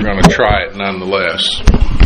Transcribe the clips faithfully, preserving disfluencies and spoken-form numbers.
going to try it nonetheless.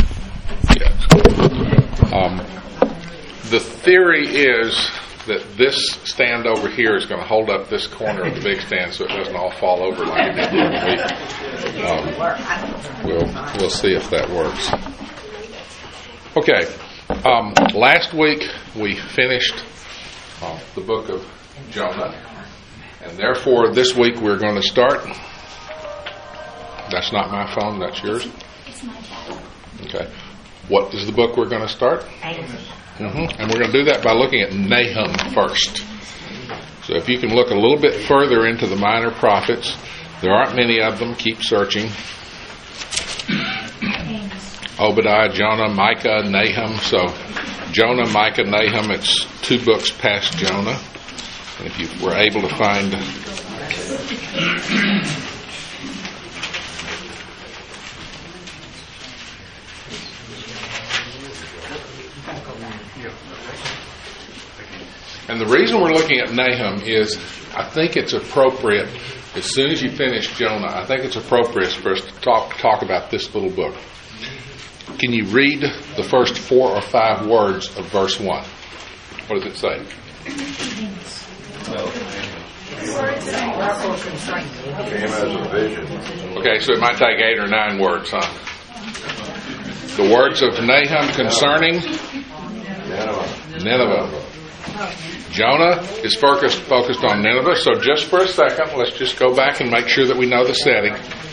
Yeah. Um, the theory is that this stand over here is going to hold up this corner of the big stand so it doesn't all fall over like it did the other week. Um, we'll, we'll see if that works. Okay. Um, last week we finished uh, the book of Jonah, and therefore this week we're going to start. That's not my phone, that's yours? Okay. What is the book we're going to start? Mm-hmm. And we're going to do that by looking at Nahum first. So if you can look a little bit further into the minor prophets, there aren't many of them. Keep searching. Obadiah, Jonah, Micah, Nahum. So Jonah, Micah, Nahum, it's two books past Jonah. And if you were able to find... And the reason we're looking at Nahum is I think it's appropriate, as soon as you finish Jonah, I think it's appropriate for us to talk, talk about this little book. Can you read the first four or five words of verse one? What does it say? Okay, so it might take eight or nine words, huh? The words of Nahum concerning Nineveh. Jonah is focused, focused on Nineveh, so just for a second, let's just go back and make sure that we know the setting.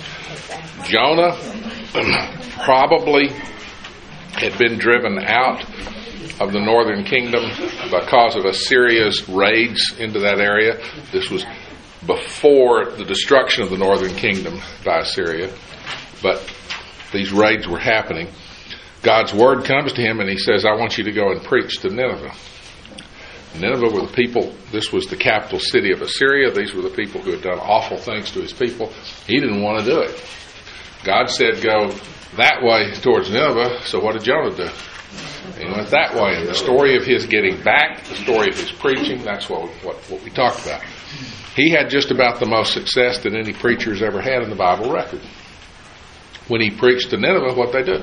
Jonah probably had been driven out of the northern kingdom because of Assyria's raids into that area. This was before the destruction of the northern kingdom by Assyria, but these raids were happening. God's word comes to him and he says, I want you to go and preach to Nineveh. Nineveh were the people, this was the capital city of Assyria. These were the people who had done awful things to his people. He didn't want to do it. God said go that way towards Nineveh, so what did Jonah do? He went that way. And the story of his getting back, the story of his preaching, that's what, what, what we talked about. He had just about the most success that any preacher's ever had in the Bible record. When he preached to Nineveh, what they do?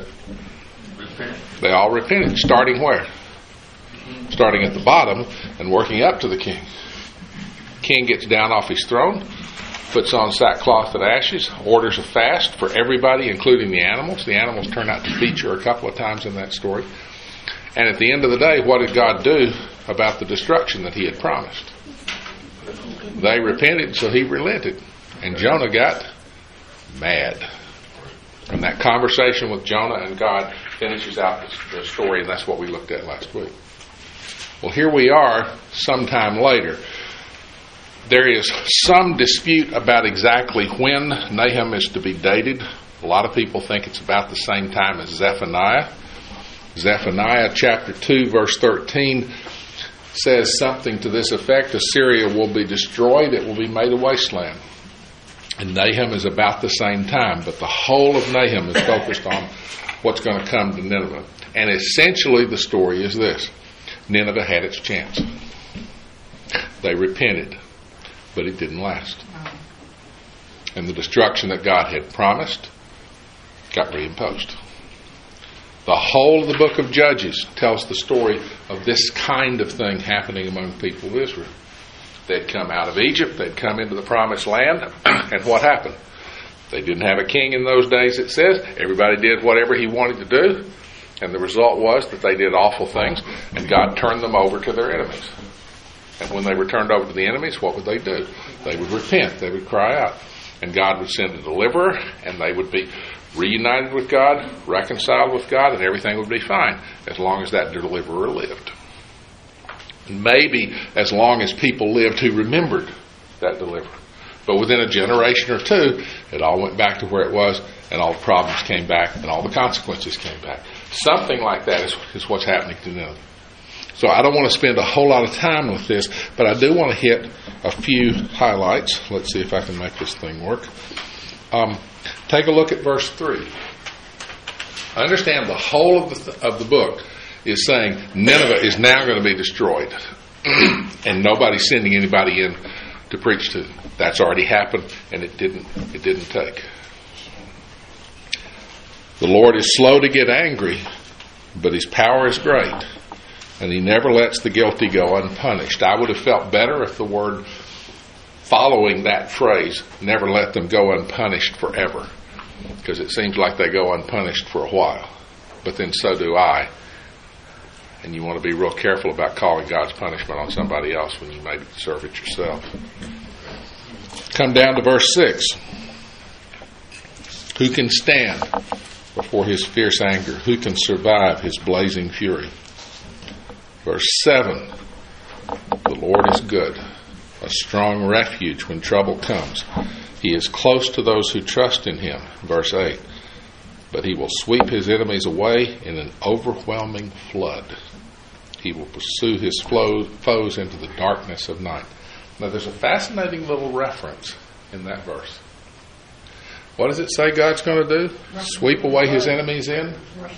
They all repented. Starting where? Starting at the bottom and working up to the king. King gets down off his throne, puts on sackcloth and ashes, orders a fast for everybody, including the animals. The animals turn out to feature a couple of times in that story. And at the end of the day, what did God do about the destruction that he had promised? They repented, so he relented. And Jonah got mad. And that conversation with Jonah and God finishes out the story, and that's what we looked at last week. Well, here we are sometime later. There is some dispute about exactly when Nahum is to be dated. A lot of people think it's about the same time as Zephaniah. Zephaniah chapter two verse thirteen says something to this effect. Assyria will be destroyed. It will be made a wasteland. And Nahum is about the same time. But the whole of Nahum is focused on what's going to come to Nineveh. And essentially the story is this. Nineveh had its chance. They repented, but it didn't last. And the destruction that God had promised got reimposed. The whole of the book of Judges tells the story of this kind of thing happening among the people of Israel. They'd come out of Egypt, they'd come into the promised land, and what happened? They didn't have a king in those days, it says. Everybody did whatever he wanted to do. And the result was that they did awful things, and God turned them over to their enemies. And when they were turned over to the enemies, what would they do? They would repent. They would cry out. And God would send a deliverer, and they would be reunited with God, reconciled with God, and everything would be fine as long as that deliverer lived. And maybe as long as people lived who remembered that deliverer. But within a generation or two, it all went back to where it was, and all the problems came back, and all the consequences came back. Something like that is, is what's happening to Nineveh. So I don't want to spend a whole lot of time with this, but I do want to hit a few highlights. Let's see if I can make this thing work. Um, take a look at verse three. I understand the whole of the, th- of the book is saying Nineveh is now going to be destroyed, and nobody's sending anybody in to preach to them. That's already happened, and it didn't. It didn't take. The Lord is slow to get angry, but his power is great, and he never lets the guilty go unpunished. I would have felt better if the word following that phrase, never let them go unpunished forever, because it seems like they go unpunished for a while. But then so do I. And you want to be real careful about calling God's punishment on somebody else when you may deserve it yourself. Come down to verse six. Who can stand before his fierce anger? Who can survive his blazing fury? Verse seven. The Lord is good, a strong refuge when trouble comes. He is close to those who trust in him. Verse eight. But he will sweep his enemies away in an overwhelming flood. He will pursue his foes into the darkness of night. Now there's a fascinating little reference in that verse. What does it say God's going to do? Sweep away his enemies in?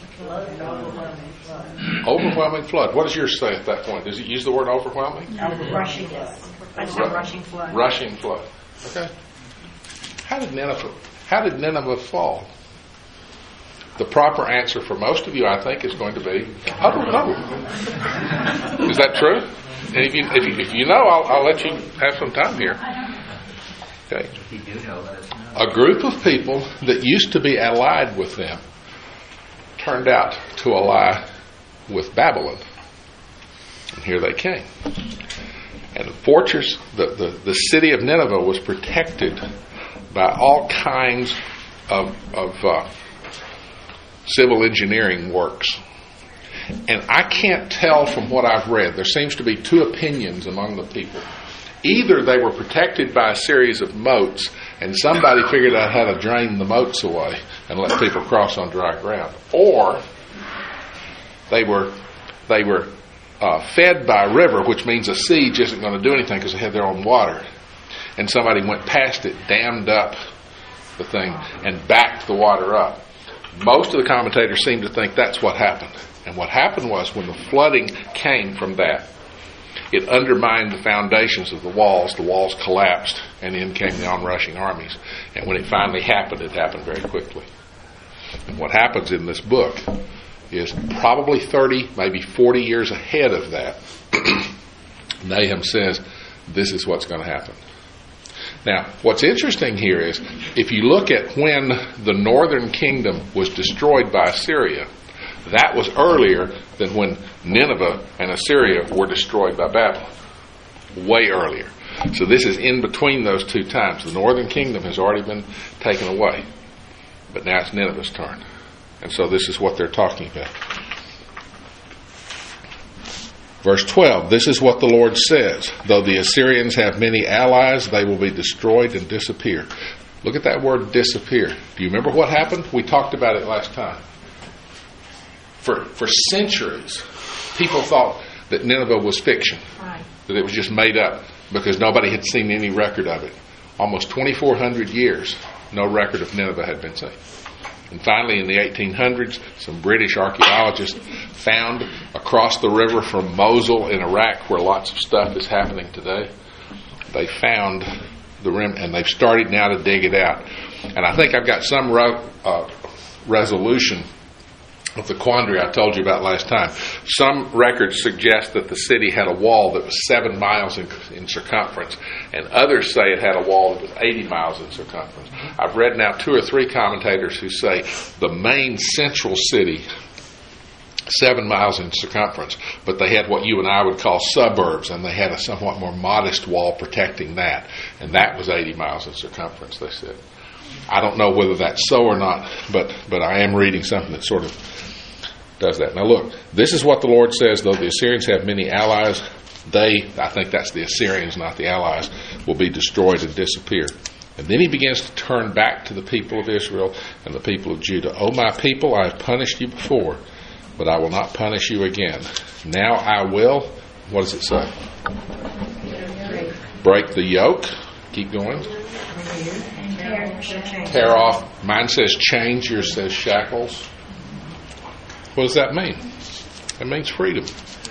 Overwhelming flood. What does yours say at that point? Does it use the word overwhelming? No, rushing, yes. I said rushing flood. Rushing flood. Okay. How did Nineveh, how did Nineveh fall? The proper answer for most of you, I think, is going to be, I don't know. Is that true? And if you, if you, if you know, I'll, I'll let you have some time here. Okay. A group of people that used to be allied with them turned out to ally with Babylon. And here they came. And the fortress, the, the, the city of Nineveh was protected by all kinds of, of uh, civil engineering works. And I can't tell from what I've read. There seems to be two opinions among the people. Either they were protected by a series of moats, and somebody figured out how to drain the moats away and let people cross on dry ground, or they were they were uh, fed by a river, which means a siege isn't going to do anything because they have their own water, and somebody went past it, dammed up the thing, and backed the water up. Most of the commentators seem to think that's what happened. And what happened was, when the flooding came from that, it undermined the foundations of the walls. The walls collapsed, and in came the onrushing armies. And when it finally happened, it happened very quickly. And what happens in this book is probably thirty, maybe forty years ahead of that. Nahum says, this is what's going to happen. Now, what's interesting here is, if you look at when the northern kingdom was destroyed by Assyria, that was earlier than when Nineveh and Assyria were destroyed by Babylon. Way earlier. So this is in between those two times. The northern kingdom has already been taken away. But now it's Nineveh's turn. And so this is what they're talking about. Verse twelve, this is what the Lord says. Though the Assyrians have many allies, they will be destroyed and disappear. Look at that word, disappear. Do you remember what happened? We talked about it last time. For for centuries, people thought that Nineveh was fiction, right, that it was just made up because nobody had seen any record of it. Almost twenty-four hundred years, no record of Nineveh had been seen. And finally, in the eighteen hundreds, some British archaeologists found across the river from Mosul in Iraq, where lots of stuff is happening today, they found the rim, and they've started now to dig it out. And I think I've got some re- uh, resolution of the quandary I told you about last time. Some records suggest that the city had a wall that was seven miles in, in circumference, and others say it had a wall that was eighty miles in circumference. I've read now two or three commentators who say the main central city, seven miles in circumference, but they had what you and I would call suburbs, and they had a somewhat more modest wall protecting that, and that was eighty miles in circumference, they said. I don't know whether that's so or not, but but I am reading something that sort of does that. Now look, this is what the Lord says, though the Assyrians have many allies, they, I think that's the Assyrians, not the allies, will be destroyed and disappear. And then he begins to turn back to the people of Israel and the people of Judah. O my people, I have punished you before, but I will not punish you again. Now I will, what does it say? Break the yoke. Keep going. Tear off. Mine says change, yours says shackles. What does that mean? It means freedom.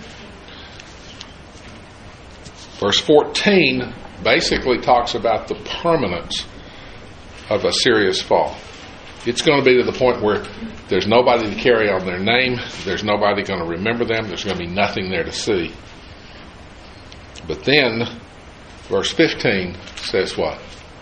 Verse fourteen basically talks about the permanence of Assyria's fall. It's going to be to the point where there's nobody to carry on their name. There's nobody going to remember them. There's going to be nothing there to see. But then, verse fifteen says what?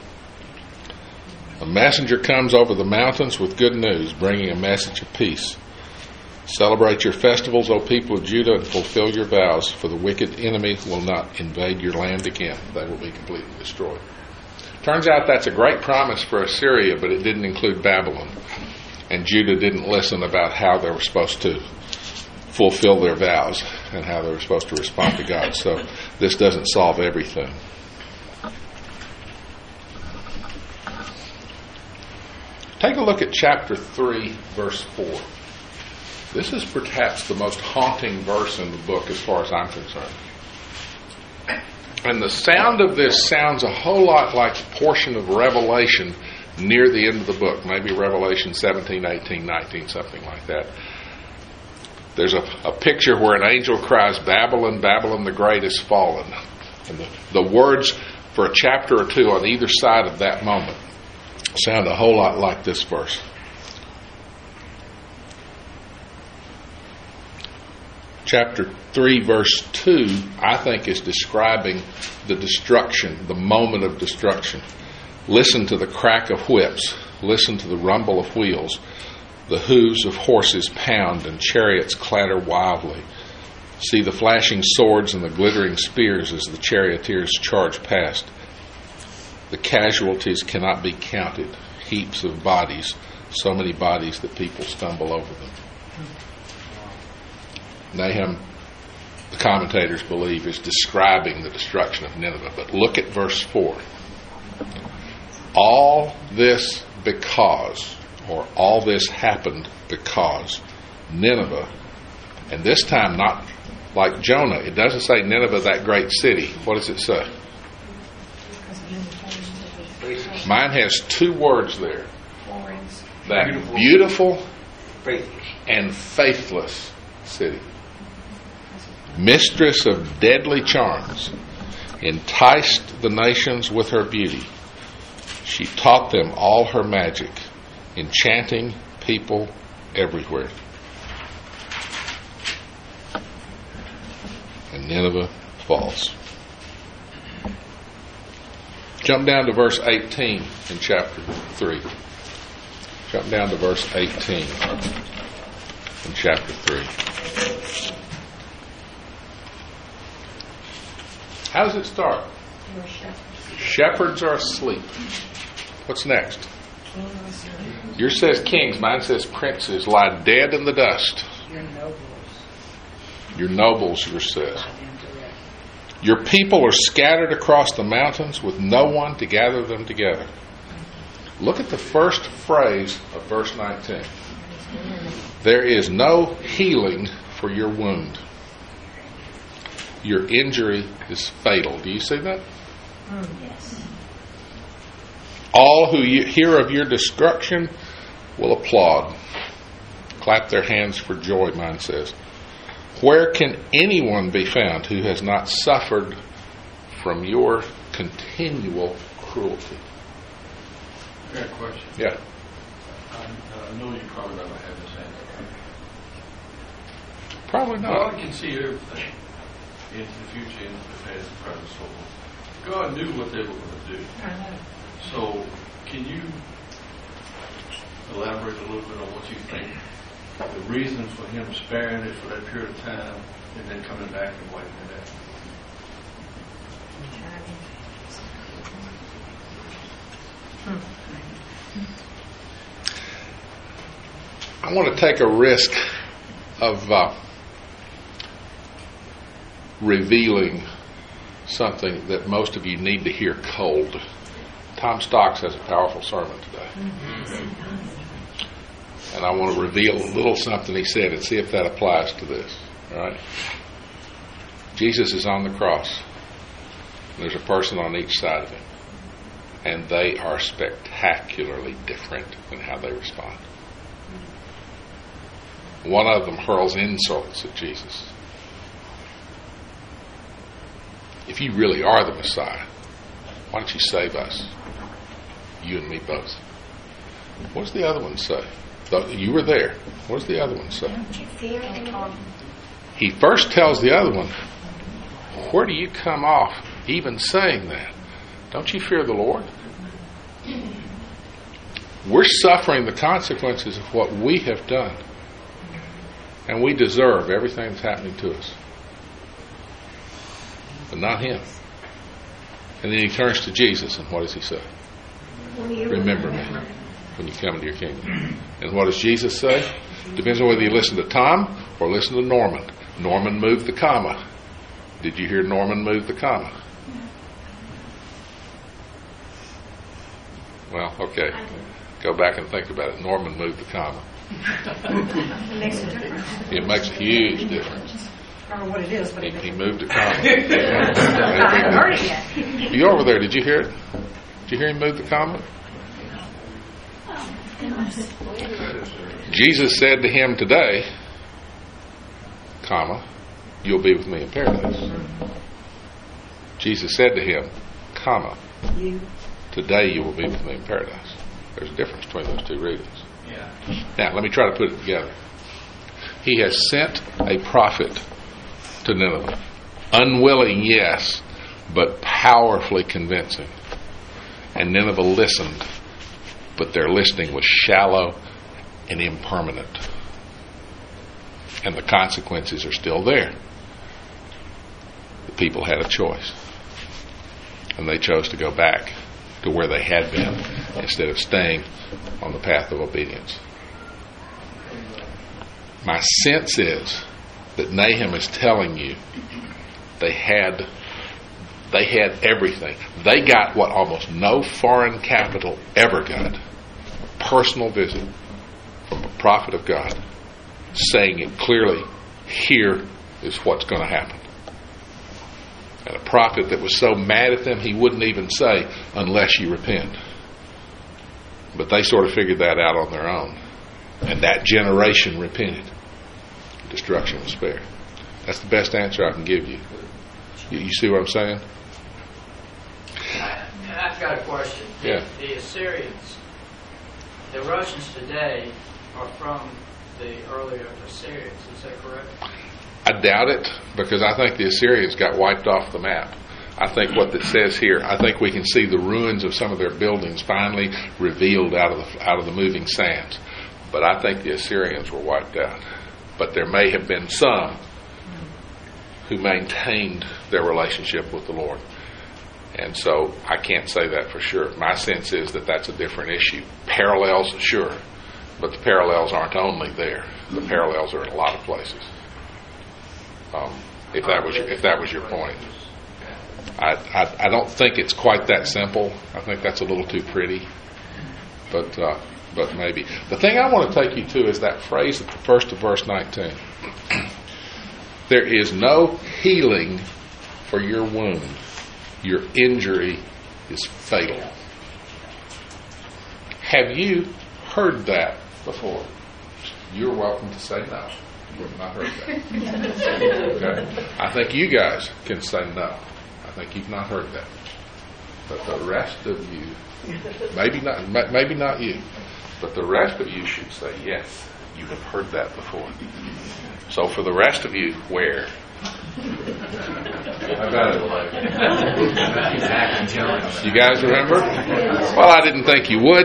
A messenger comes over the mountains with good news, bringing a message of peace. Celebrate your festivals, O people of Judah, and fulfill your vows, for the wicked enemy will not invade your land again. They will be completely destroyed. Turns out that's a great promise for Assyria, but it didn't include Babylon. And Judah didn't listen about how they were supposed to fulfill their vows and how they were supposed to respond to God. So this doesn't solve everything. Take a look at chapter three, verse four. This is perhaps the most haunting verse in the book as far as I'm concerned. And the sound of this sounds a whole lot like a portion of Revelation near the end of the book. Maybe Revelation seventeen, eighteen, nineteen, something like that. There's a, a picture where an angel cries, Babylon, Babylon the Great is fallen. And the, the words for a chapter or two on either side of that moment sound a whole lot like this verse. Chapter three, verse two, I think, is describing the destruction, the moment of destruction. Listen to the crack of whips. Listen to the rumble of wheels. The hooves of horses pound and chariots clatter wildly. See the flashing swords and the glittering spears as the charioteers charge past. The casualties cannot be counted. Heaps of bodies, so many bodies that people stumble over them. Nahum, the commentators believe, is describing the destruction of Nineveh. But look at verse four. All this because, or all this happened because Nineveh, and this time not like Jonah. It doesn't say Nineveh, that great city. What does it say? Mine has two words there. That beautiful and faithless city. Mistress of deadly charms, enticed the nations with her beauty. She taught them all her magic, enchanting people everywhere. And Nineveh falls. Jump down to verse eighteen in chapter three. Jump down to verse eighteen in chapter three. How does it start? Shepherds are asleep. What's next? Yours says kings. Mine says princes lie dead in the dust. Your nobles. Your nobles, yours says. Your people are scattered across the mountains with no one to gather them together. Look at the first phrase of verse nineteen. There is no healing for your wound. Your injury is fatal. Do you see that? Mm, yes. All who hear of your destruction will applaud. Clap their hands for joy, mine says. Where can anyone be found who has not suffered from your continual cruelty? I got a question. Yeah. I, I know you probably never had this answer. Probably not. God can see everything into the future, into the past, the present, so on. God knew what they were going to do. So, can you elaborate a little bit on what you think the reason for him sparing it for that period of time and then coming back and wiping it out? I want to take a risk of uh, revealing something that most of you need to hear cold. Tom Stocks has a powerful sermon today. And I want to reveal a little something he said and see if that applies to this. All right? Jesus is on the cross. There's a person on each side of him. And they are spectacularly different in how they respond. One of them hurls insults at Jesus. If you really are the Messiah, why don't you save us? You and me both. What does the other one say? You were there. What does the other one say? Don't you fear the Lord? He first tells the other one, where do you come off even saying that? Don't you fear the Lord? We're suffering the consequences of what we have done. And we deserve everything that's happening to us. But not him. And then he turns to Jesus, and what does he say? Remember me when you come into your kingdom. And what does Jesus say? Depends on whether you listen to Tom or listen to Norman. Norman moved the comma. Did you hear Norman move the comma? Well, okay. Go back and think about it. Norman moved the comma. It makes a difference. It makes a huge difference. I don't know what it is, but He, it makes he a moved the comma. I haven't heard it yet. You over there, did you hear it? Did you hear him move the comma? Jesus said to him today, comma, you'll be with me in paradise. Jesus said to him, comma, You. today you will be with me in paradise. There's a difference between those two readings. Yeah. Now, let me try to put it together. He has sent a prophet to Nineveh. Unwilling, yes, but powerfully convincing. And Nineveh listened, but their listening was shallow and impermanent. And the consequences are still there. The people had a choice. And they chose to go back to where they had been instead of staying on the path of obedience. My sense is that Nahum is telling you they had they had everything. They got what almost no foreign capital ever got. A personal visit from a prophet of God saying it clearly, here is what's going to happen. And a prophet that was so mad at them he wouldn't even say, unless you repent. But they sort of figured that out on their own. And that generation repented. Destruction was spared. That's the best answer I can give you. You, you see what I'm saying? I've got a question. Yeah. The Assyrians, the Russians today are from the earlier Assyrians, is that correct? I doubt it, because I think the Assyrians got wiped off the map. I think what it says here, I think we can see the ruins of some of their buildings finally revealed out of the out of the moving sands. But I think the Assyrians were wiped out. But there may have been some who maintained their relationship with the Lord. And so I can't say that for sure. My sense is that that's a different issue. Parallels, sure, but the parallels aren't only there. The parallels are in a lot of places. Um, if that was if that was your point, I, I I don't think it's quite that simple. I think that's a little too pretty, but uh, but maybe the thing I want to take you to is that phrase at the first of verse nineteen. There is no healing for your wound. Your injury is fatal. Have you heard that before? You're welcome to say no. You have not heard that. Okay? I think you guys can say no. I think you've not heard that. But the rest of you, maybe not, maybe not you, but the rest of you should say yes. You have heard that before. So for the rest of you, where? I got it. You guys remember? Well, I didn't think you would.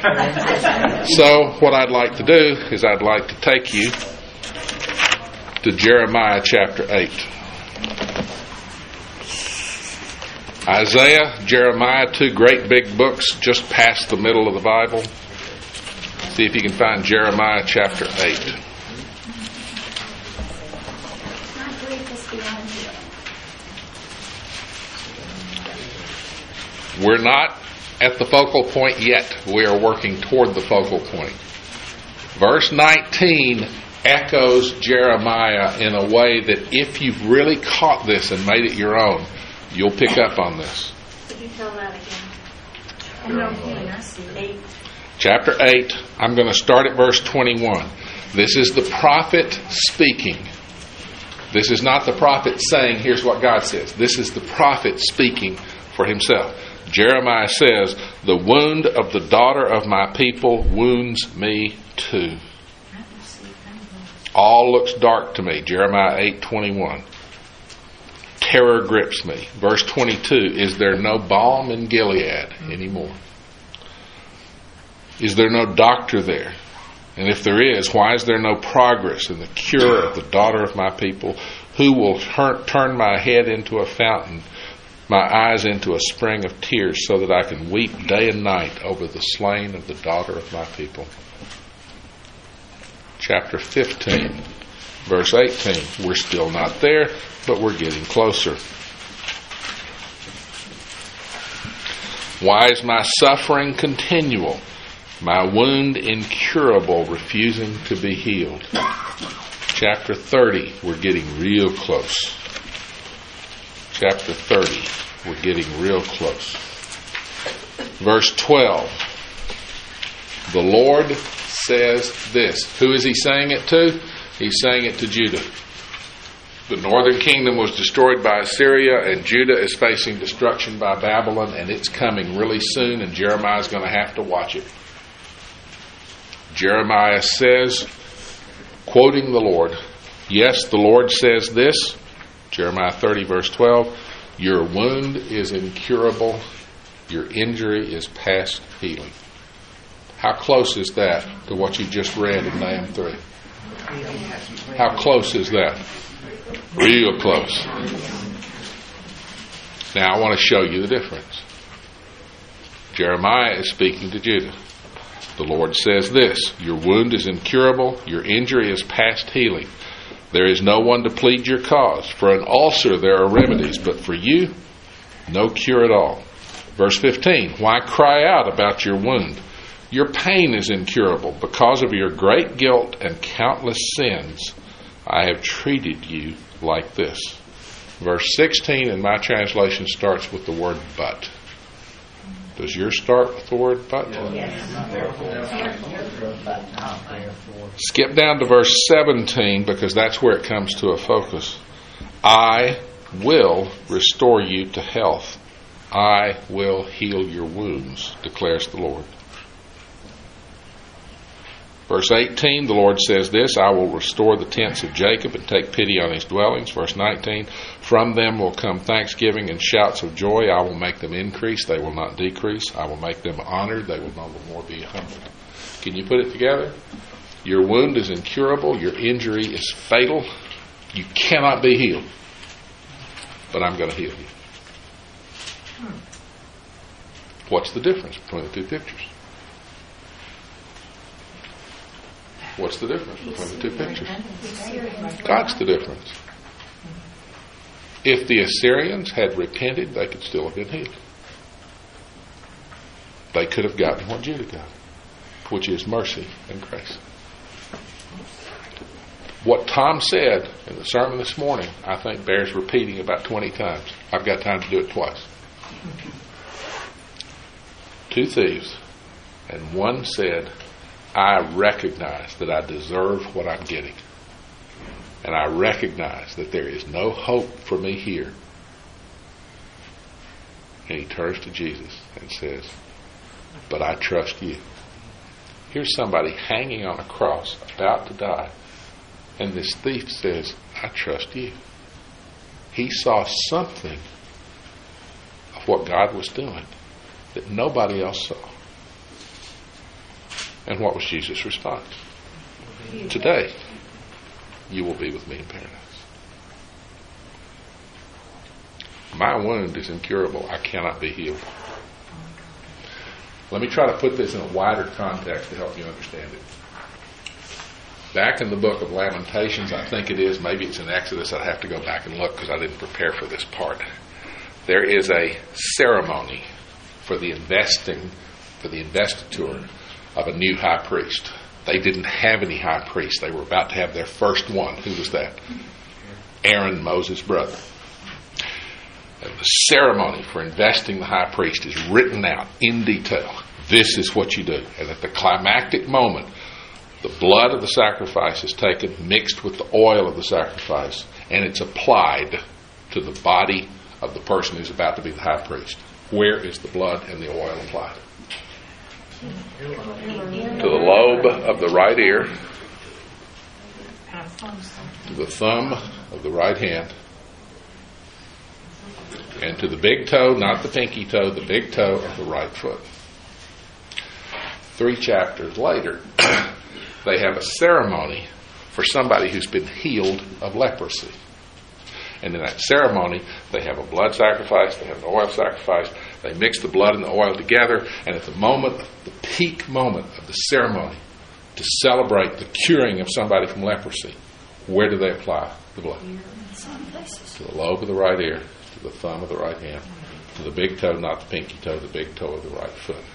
So what I'd like to do is I'd like to take you to Jeremiah chapter eight. Isaiah, Jeremiah, two great big books just past the middle of the Bible. See if you can find Jeremiah chapter eight. We're not at the focal point yet. We are working toward the focal point. Verse nineteen echoes Jeremiah in a way that if you've really caught this and made it your own, you'll pick up on this. Could you tell that again? I see. Eight. Chapter eight, I'm going to start at verse twenty-one. This is the prophet speaking. This is not the prophet saying, here's what God says. This is the prophet speaking for himself. Jeremiah says, the wound of the daughter of my people wounds me too. All looks dark to me. Jeremiah eight twenty-one. Terror grips me. Verse twenty-two, is there no balm in Gilead anymore? Is there no doctor there? And if there is, why is there no progress in the cure of the daughter of my people? Who will turn, turn my head into a fountain, my eyes into a spring of tears, so that I can weep day and night over the slain of the daughter of my people? Chapter fifteen, verse eighteen. We're still not there, but we're getting closer. Why is my suffering continual? My wound incurable, refusing to be healed. Chapter thirty, we're getting real close. Chapter thirty, we're getting real close. Verse twelve, the Lord says this. Who is he saying it to? He's saying it to Judah. The northern kingdom was destroyed by Assyria, and Judah is facing destruction by Babylon, and it's coming really soon, and Jeremiah's going to have to watch it. Jeremiah says, quoting the Lord, yes, the Lord says this, Jeremiah thirty, verse twelve, your wound is incurable, your injury is past healing. How close is that to what you just read in Nahum three? How close is that? Real close. Now I want to show you the difference. Jeremiah is speaking to Judah. The Lord says this, your wound is incurable, your injury is past healing. There is no one to plead your cause. For an ulcer there are remedies, but for you, no cure at all. Verse fifteen, why cry out about your wound? Your pain is incurable. Because of your great guilt and countless sins, I have treated you like this. Verse sixteen in my translation starts with the word but. Does yours start with the word but? Yes. Skip down to verse seventeen because that's where it comes to a focus. I will restore you to health. I will heal your wounds, declares the Lord. Verse eighteen, the Lord says this, I will restore the tents of Jacob and take pity on his dwellings. Verse nineteen, from them will come thanksgiving and shouts of joy. I will make them increase, they will not decrease. I will make them honored, they will no more be humbled. Can you put it together? Your wound is incurable, your injury is fatal. You cannot be healed. But I'm going to heal you. What's the difference between the two pictures? What's the difference between the two pictures? God's the difference. If the Assyrians had repented, they could still have been healed. They could have gotten what Judah got, which is mercy and grace. What Tom said in the sermon this morning, I think bears repeating about twenty times. I've got time to do it twice. Two thieves, and one said, I recognize that I deserve what I'm getting. And I recognize that there is no hope for me here. And he turns to Jesus and says, but I trust you. Here's somebody hanging on a cross, about to die. And this thief says, I trust you. He saw something of what God was doing that nobody else saw. And what was Jesus' response? Today, you will be with me in paradise. My wound is incurable. I cannot be healed. Let me try to put this in a wider context to help you understand it. Back in the book of Lamentations, I think it is, maybe it's in Exodus, I'd have to go back and look because I didn't prepare for this part. There is a ceremony for the investing, for the investiture of a new high priest. They didn't have any high priest. They were about to have their first one. Who was that? Aaron, Moses' brother. And the ceremony for investing the high priest is written out in detail. This is what you do. And at the climactic moment, the blood of the sacrifice is taken, mixed with the oil of the sacrifice, and it's applied to the body of the person who's about to be the high priest. Where is the blood and the oil applied? To the lobe of the right ear, to the thumb of the right hand, and to the big toe, not the pinky toe, the big toe of the right foot. Three chapters later, they have a ceremony for somebody who's been healed of leprosy. And in that ceremony, they have a blood sacrifice, they have an oil sacrifice, they mix the blood and the oil together, and at the moment, the peak moment of the ceremony, to celebrate the curing of somebody from leprosy, where do they apply the blood? To the lobe of the right ear, to the thumb of the right hand, to the big toe, not the pinky toe, the big toe of the right foot.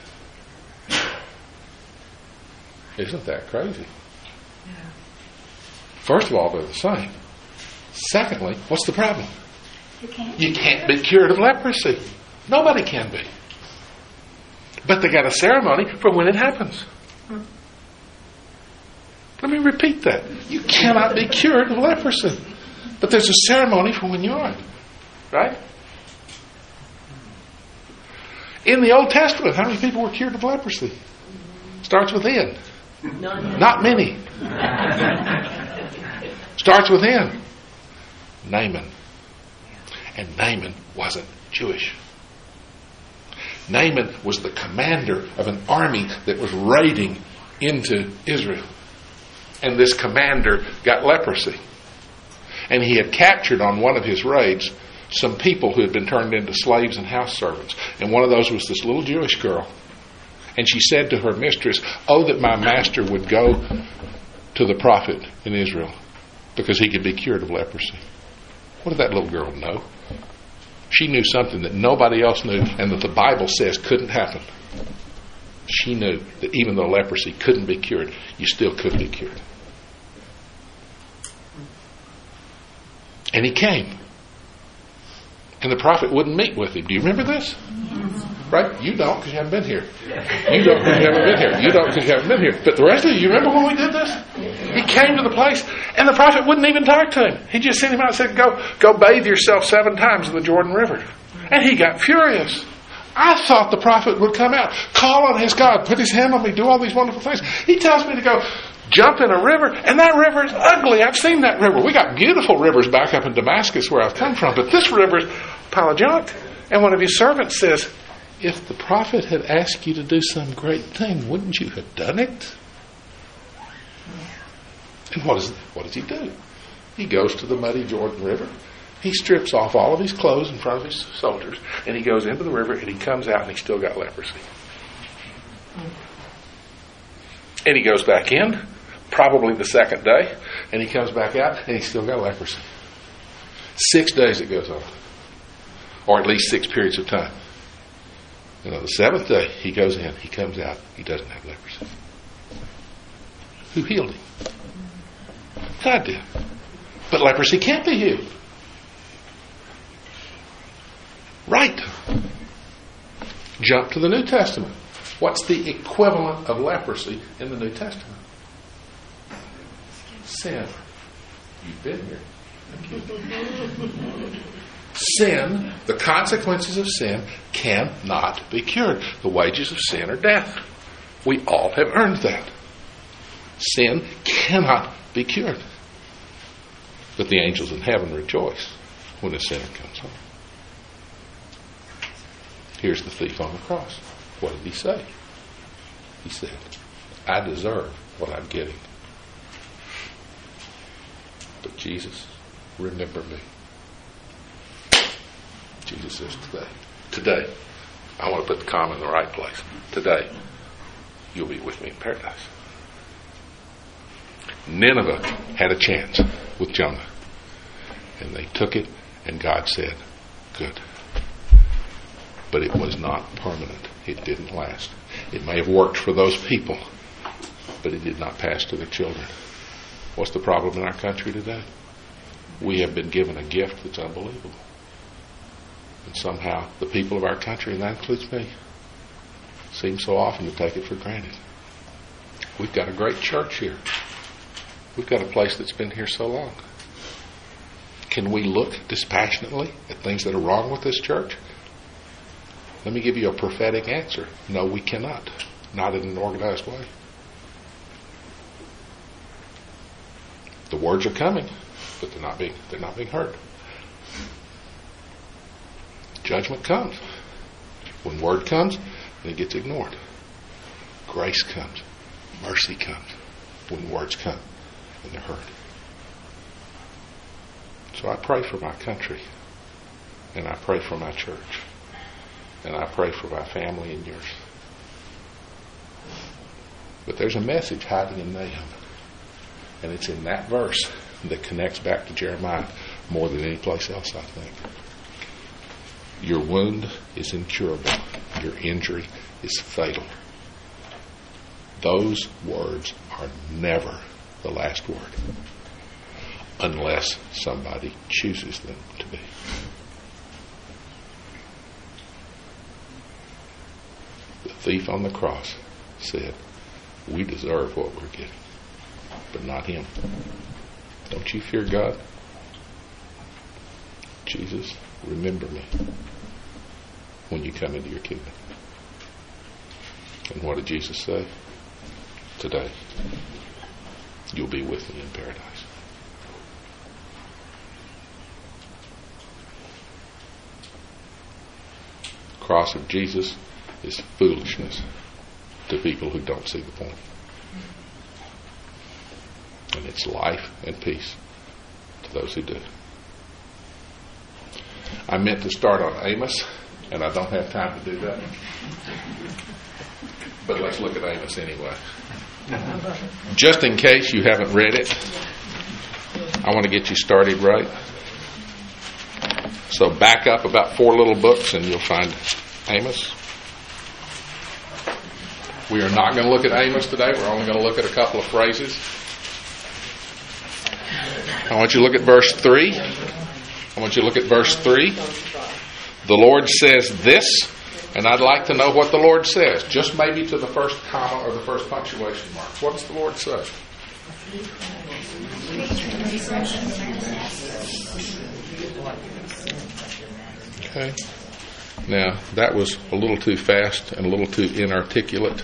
Isn't that crazy? First of all, they're the same. Secondly, what's the problem? You can't. You can't be cured of leprosy. Nobody can be. But they got a ceremony for when it happens. Let me repeat that. You cannot be cured of leprosy. But there's a ceremony for when you are. Right? In the Old Testament, how many people were cured of leprosy? Starts with N. Not many. Starts with N. Naaman. And Naaman wasn't Jewish. Naaman was the commander of an army that was raiding into Israel. And this commander got leprosy. And he had captured on one of his raids some people who had been turned into slaves and house servants. And one of those was this little Jewish girl. And she said to her mistress, "Oh, that my master would go to the prophet in Israel, because he could be cured of leprosy." What did that little girl know? She knew something that nobody else knew, and that the Bible says couldn't happen. She knew that even though leprosy couldn't be cured, you still could be cured. And he came. And the prophet wouldn't meet with him. Do you remember this? Right? You don't, because you haven't been here. You don't, because you haven't been here. You don't, because you haven't been here. But the rest of you, you remember when we did this? He came to the place, and the prophet wouldn't even talk to him. He just sent him out and said, go, go bathe yourself seven times in the Jordan River. And he got furious. I thought the prophet would come out, call on his God, put his hand on me, do all these wonderful things. He tells me to go jump in a river, and that river is ugly. I've seen that river. We got beautiful rivers back up in Damascus where I've come from, but this river is a pile of junk. And one of his servants says, "If the prophet had asked you to do some great thing, wouldn't you have done it?" And what, is, what does he do? He goes to the muddy Jordan River. He strips off all of his clothes in front of his soldiers, and he goes into the river, and he comes out, and he's still got leprosy. And he goes back in, probably the second day, and he comes back out, and he's still got leprosy. Six days it goes on, or at least six periods of time. And on the seventh day, he goes in, he comes out, he doesn't have leprosy. Who healed him? God did. But leprosy can't be healed. Right. Jump to the New Testament. What's the equivalent of leprosy in the New Testament? Sin. You've been here. Thank you. Sin, the consequences of sin, cannot be cured. The wages of sin are death. We all have earned that. Sin cannot be cured. But the angels in heaven rejoice when a sinner comes home. Here's the thief on the cross. What did he say? He said, "I deserve what I'm getting. But Jesus, remember me." Jesus says today, today, I want to put the comma in the right place. Today, you'll be with me in paradise. Nineveh had a chance with Jonah. And they took it, and God said, "Good." But it was not permanent. It didn't last. It may have worked for those people, but it did not pass to their children. What's the problem in our country today? We have been given a gift that's unbelievable. And somehow the people of our country, and that includes me, seem so often to take it for granted. We've got a great church here. We've got a place that's been here so long. Can we look dispassionately at things that are wrong with this church? Let me give you a prophetic answer. No, we cannot. Not in an organized way. The words are coming, but they're not being they're not being heard. Judgment comes. When word comes, and it gets ignored. Grace comes. Mercy comes when words come and they're heard. So I pray for my country, and I pray for my church, and I pray for my family and yours. But there's a message hiding in Nahum, and it's in that verse that connects back to Jeremiah more than any place else, I think. Your wound is incurable. Your injury is fatal. Those words are never the last word unless somebody chooses them to be. The thief on the cross said, we deserve what we're getting, but not him. Don't you fear God? Jesus, remember me when you come into your kingdom. And what did Jesus say? Today, you'll be with me in paradise. The cross of Jesus is foolishness to people who don't see the point. And it's life and peace to those who do. I meant to start on Amos, and I don't have time to do that. But let's look at Amos anyway. Just in case you haven't read it, I want to get you started right. So back up about four little books and you'll find Amos. We are not going to look at Amos today. We're only going to look at a couple of phrases. I want you to look at verse three. I want you to look at verse three. The Lord says this, and I'd like to know what the Lord says, just maybe to the first comma or the first punctuation mark. What does the Lord say? Okay. Now, that was a little too fast and a little too inarticulate.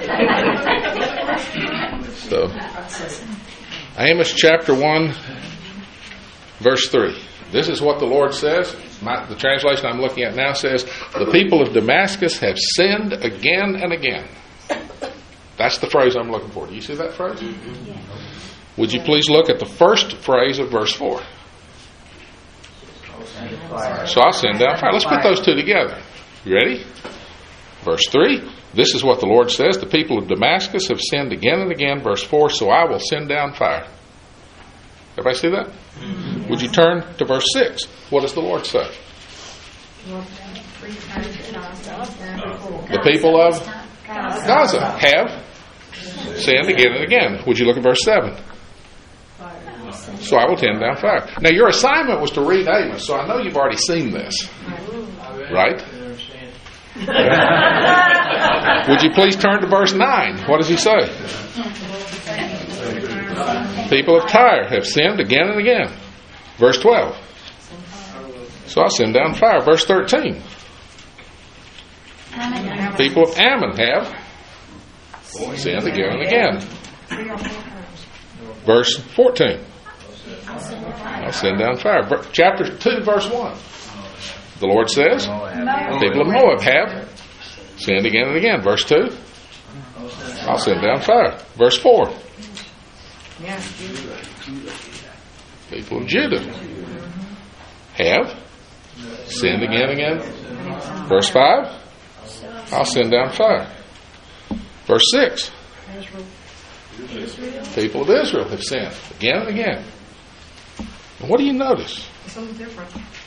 So, Amos chapter one, verse three. This is what the Lord says. My, the translation I'm looking at now says, the people of Damascus have sinned again and again. That's the phrase I'm looking for. Do you see that phrase? Mm-hmm. Would you please look at the first phrase of verse four? So I'll send down fire. Let's put those two together. You ready? Verse three. This is what the Lord says. The people of Damascus have sinned again and again. Verse four. So I will send down fire. Everybody see that? Mm-hmm. Would you turn to verse six? What does the Lord say? The people of Gaza have sinned again and again. Would you look at verse seven? So I will send down fire. Now your assignment was to read Amos, so I know you've already seen this. Right? Would you please turn to verse nine? What does he say? People of Tyre have sinned again and again. Verse twelve. So I'll send down fire. Verse thirteen. People of Ammon have sinned again and again. Verse fourteen. I'll send down fire. Chapter two, verse one. The Lord says, people of Moab have sinned again and again. Verse two. I'll send down fire. Verse four. People of Judah have sinned again and again. Verse five. I'll send down fire. Verse six. People of Israel have sinned again and again. And what do you notice? Something different.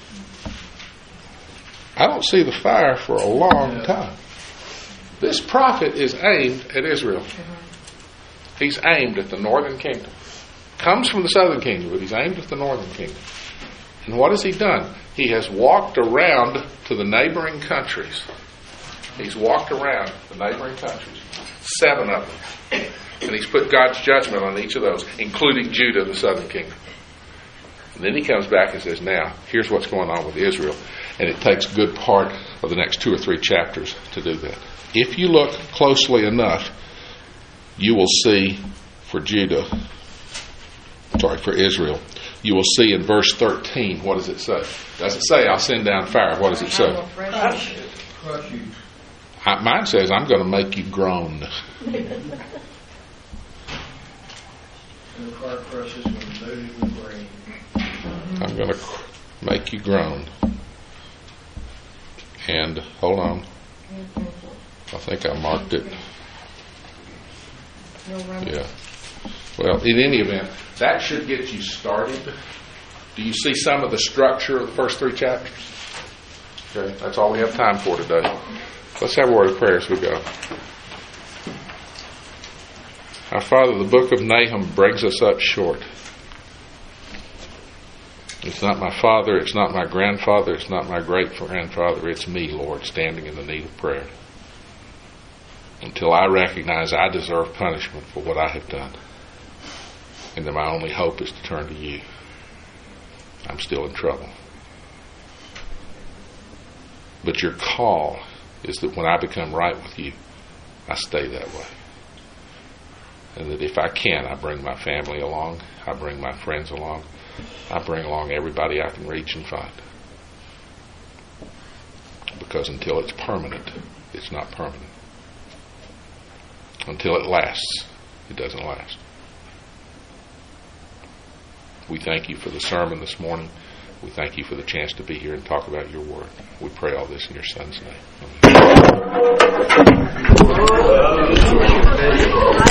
I don't see the fire for a long time. This prophet is aimed at Israel. He's aimed at the northern kingdom. Comes from the southern kingdom, but he's aimed at the northern kingdom. And what has he done? He has walked around to the neighboring countries. He's walked around the neighboring countries. Seven of them. And he's put God's judgment on each of those, including Judah, the southern kingdom. And then he comes back and says, now, here's what's going on with Israel. And it takes good part for the next two or three chapters to do that. If you look closely enough, you will see for Judah, sorry, for Israel, you will see in verse thirteen, what does it say? Does it say, I'll send down fire? What does it say? Crush you. I, mine says, I'm going to make you groan. And the cart crushes when loaded with grain. I'm going to make you groan. And, hold on. I think I marked it. Yeah. Well, in any event, that should get you started. Do you see some of the structure of the first three chapters? Okay, that's all we have time for today. Let's have a word of prayer as we go. Our Father, the book of Nahum brings us up short. It's not my father, it's not my grandfather, it's not my great-grandfather, it's me, Lord, standing in the need of prayer. Until I recognize I deserve punishment for what I have done, and that my only hope is to turn to you, I'm still in trouble. But your call is that when I become right with you, I stay that way. And that if I can, I bring my family along, I bring my friends along, I bring along everybody I can reach and find. Because until it's permanent, it's not permanent. Until it lasts, it doesn't last. We thank you for the sermon this morning. We thank you for the chance to be here and talk about your word. We pray all this in your Son's name. Amen.